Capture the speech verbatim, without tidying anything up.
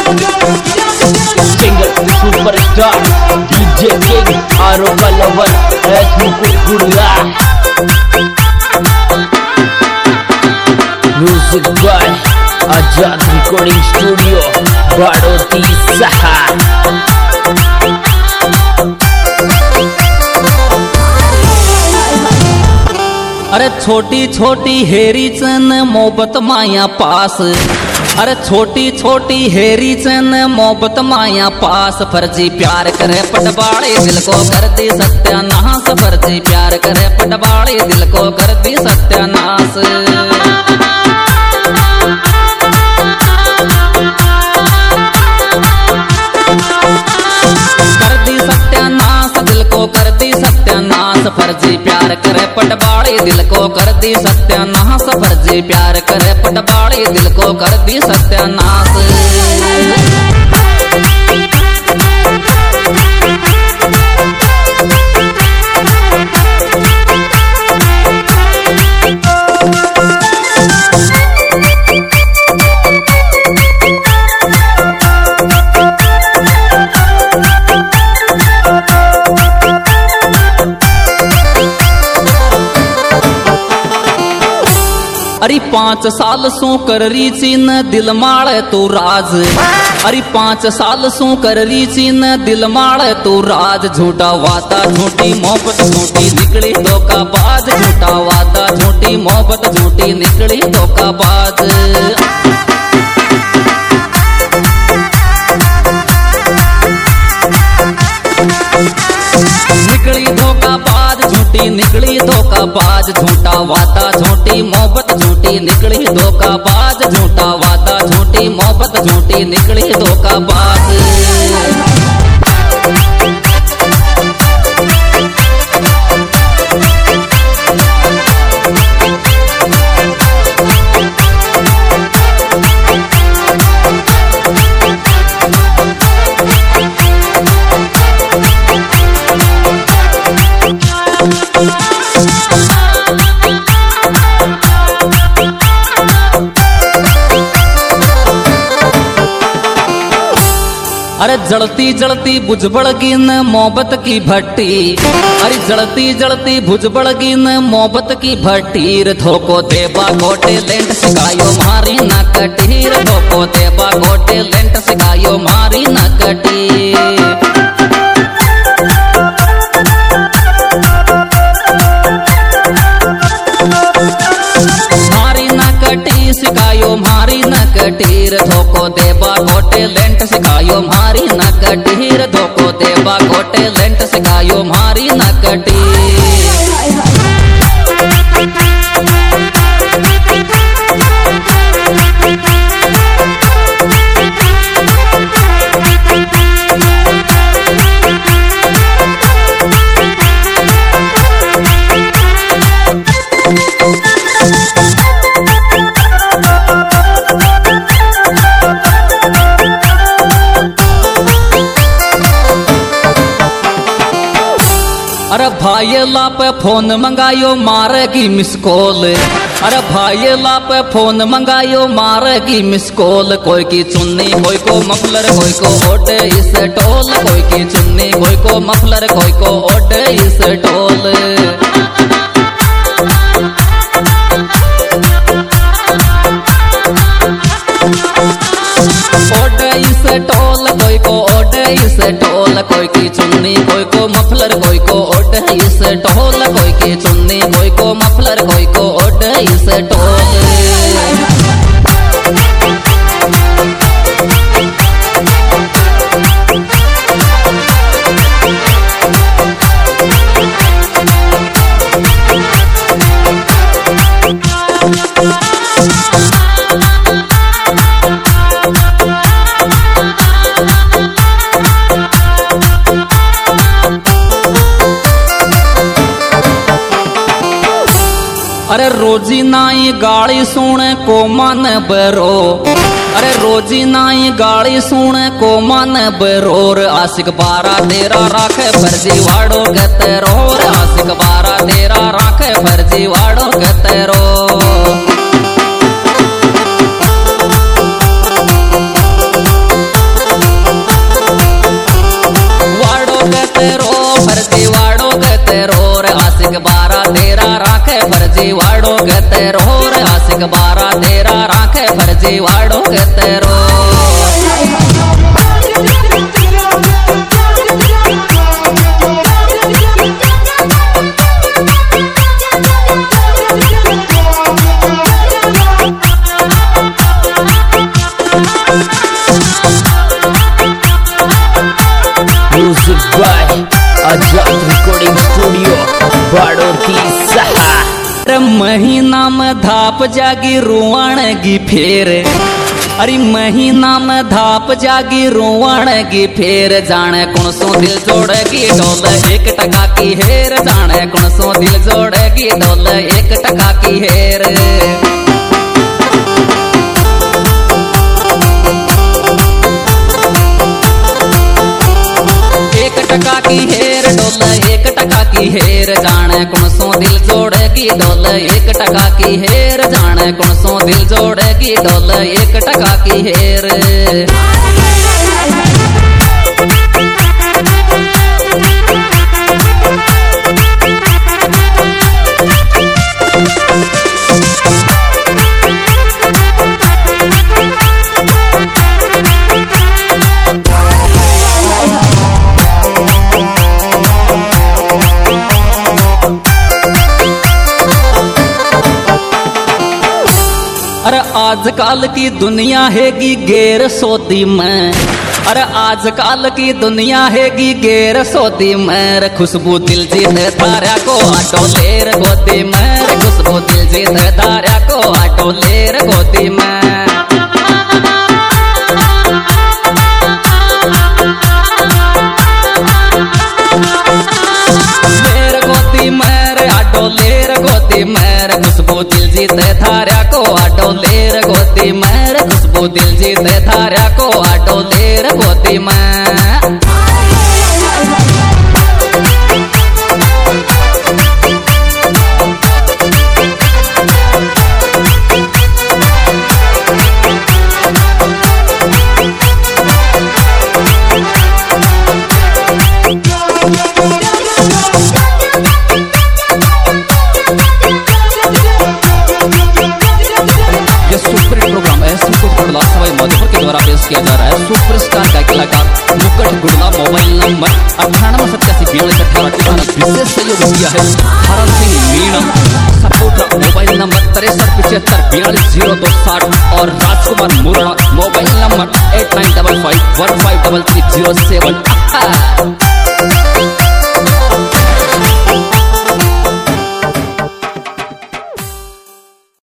Singer superstar DJ king आरो lover S Mukutpura music by Azad recording studio Baroti सहा। अरे छोटी छोटी हेरी चन मोहब्बत माया पास, अरे छोटी छोटी हेरी चन मोहब्बत माया पास। फर्जी प्यार करे पटवाड़े दिल को कर दी सत्यानाश, फर्जी प्यार करे पटवाड़े दिल को कर दी सत्यानाश। कर दी सत्यानाश दिल को कर दी सत्यानाश, फर्जी प्यार करे पटवाड़े दिल को कर दी सत्यानाश, फर्जी प्यार करे पटवाड़े दिल को कर दी सत्यानाश। अरे पांच साल सू कर री चीन दिल माड़े तू राज, अरे पांच साल सू कर री चीन दिल माड़े तू राज। झूठा वादा झूठी मोहब्बत झूठी निकली धोखाबाज, झूठा वादा झूठी मोहब्बत झूठी निकली धोखाबाज। निकली धोखाबाज झूठी निकली धोखाबाज, झूठा वादा झूठी मोहब्बत झूठी निकली धोखाबाज, झूठा वादा झूठी मोहब्बत झूठी निकली धोखाबाज। अरे जलती जलती बुझ बड़गिन मोहब्बत की भट्टी, अरे जलती जलती बुझ बड़गिन मोहब्बत की भट्टीर। धोको देबा गोटे लेंट सिखायो मारी न कटीर, धोको देबा गोटे लेंट सिखायो मारी न कटीर। सिखायो मारी न कटीर, धोको देबा गोटे लेंट सिखायो मारी न कटीर, धोको देबा गोटे लेंट सिखायो मारी न कटीर। अरे भाईला पे फोन मंगायो मारेगी मिस कॉल, अरे भाईला पे फोन मंगायो मारेगी मिस कॉल। कोई की चुन्नी कोई को मफलर कोई को ओढ़े इस टोल, कोई की चुन्नी कोई को मफलर कोई को ओढ़े इस टोल। ओढ़े इस टोल कोई को ओढ़े इस टोल, कोई की चुन्नी कोई को मफलर कोई को ओढ़े इस टोल, कोई की चुन्नी कोई को मफलर कोई को ओढ़े इस टोल। अरे रोजी नाई गाड़ी सुने को मन बरो, अरे रोजी नाई गाड़ी सुने को मन बरोर। आशिक बारा तेरा राखे फर्जी वाड़ो कहते रोर, आशिक बारा तेरा राखे फर्जी वाड़ो कहते रो। फर्जी वाड़ो के तेरो रे आशिक बारा तेरा राखे फर्जी वाड़ो के तेरो। Music by Ajat Recording Studio बाड़ोती सहा। महीना में धाप जागी रुवाणगी फेर, अरे महीना में धाप जागी रुवाणगी फेर, जाने कौन सो दिल जोड़ेगी डोल एक टका की हेर, जाने कौन सो दिल जोड़ेगी डोल एक टका की हेर। टका की हेर डोल एक टका की हेर, जाने कौन सो दिल जोड़ेगी डोल एक टका की हेर, जाने कौन सो दिल जोड़ेगी डोल एक टका की हेर। अरे आजकल की दुनिया हैगी गैर सोती में, अरे आजकल की दुनिया हैगी गैर सोती में, खुशबू दिल जीत तारा को आटो लेर गोदी में, खुशबू दिल जीत तारा को आटो लेर गोदी में। लेर गोदी में आटो लेर गोदी में, खुशबू दिल जीत थारा को आटो लेर गोदी में, खुशबू दिल जीत थारा को आटो लेर गोदी में। ये सुपर हिट प्रोग्राम है सुपर गुड़ला सवाई माधोपुर के द्वारा पेश किया जा रहा है। सुपरस्टार गायक कलाकार मुकुट गुड़ला। मोबाइल नंबर अठानवे सत्तासी बयालीस अठारह तिरानवे। विशेष सहयोग किया है Haran Singh Meena. Supporter mobile number तिरसठ पिछहत्तर बयालीस जीरो दो साठ और राजकुमार मुरड़ा। Mobile number eight nine double five one five double three zero seven.